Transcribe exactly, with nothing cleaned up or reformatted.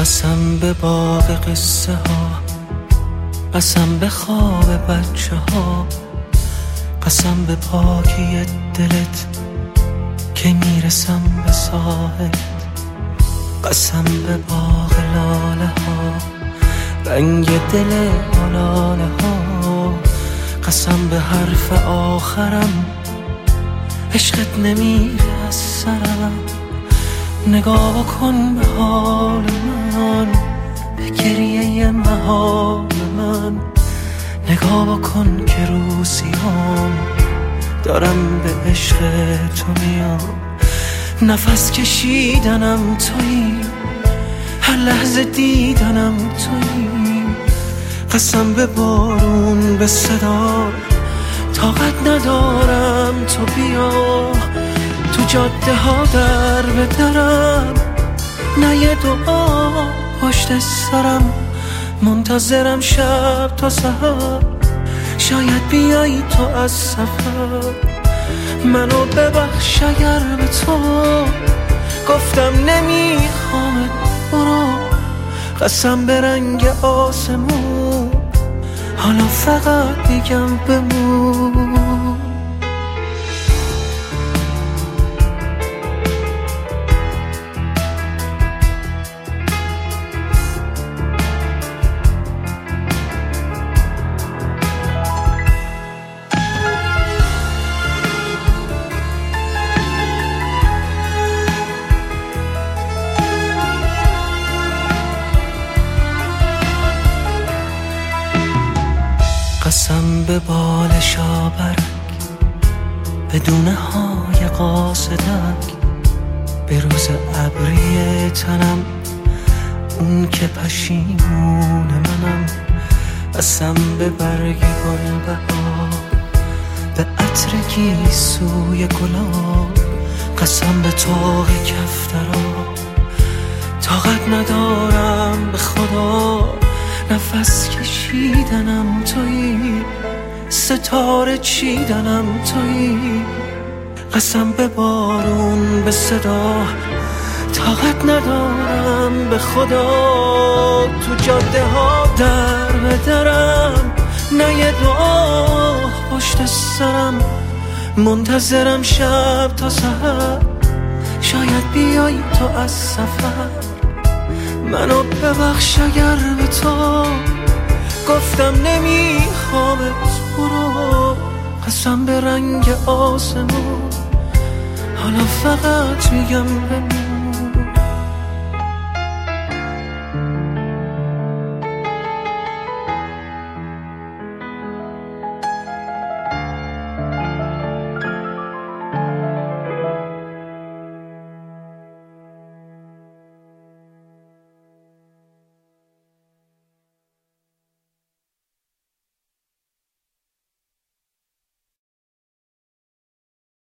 قسم به باغ قصه ها، قسم به خواب بچه ها، قسم به پاکی دلت که میرسم به ساحل، قسم به باغ لاله ها، رنگ دل آلاله ها، قسم به حرف آخرم عشقت نمیره از سرم. نگاه کن به حال من، به گریه محال من، نگاه کن که روزیام دارم به عشق تو میام. نفس کشیدنم تویی، هر لحظه دیدنم تویی، قسم به بارون به صدا طاقت ندارم تو بیا. تو جاده ها در به درم، نه یه دعا پشت سرم، منتظرم شب تا سحر، شاید بیایی تو از سفر. منو ببخش اگر به تو گفتم نمیخوامت برو، قسم به رنگ آسمون حالا فقط میگم بمون. قسم به بال شابرک، به دونه های قاصدک، به روز ابری تنم، اون که پشیمون منم. قسم به برگ گل بهار، به عطر گیسوی گلاب، قسم به طاق کفترا طاقت ندارم به خدا. نفس کشیدنم تویی، ستاره چیدنم تویی، قسم به بارون به صدا طاقت ندارم به خدا. تو جاده ها در به درم، نه یه دعا پشت سرم، منتظرم شب تا سحر، شاید بیایی تو از سفر. منو ببخش اگر به تو گفتم نمیخوامت برو، قسم به رنگ آسمون حالا فقط میگم بمون.